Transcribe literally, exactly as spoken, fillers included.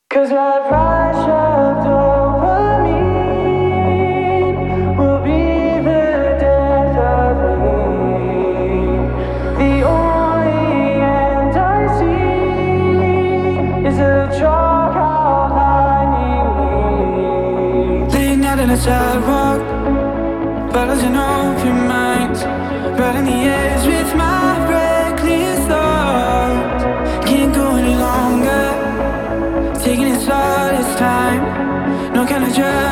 Cause my rush of dopamine will be the death of me. The only end I see is a chalk outlining me. Laying out on a sidewalk, bottles and open minds, right in the edge with my reckless thoughts. Can't go any longer, taking it slow this time. No kind of drug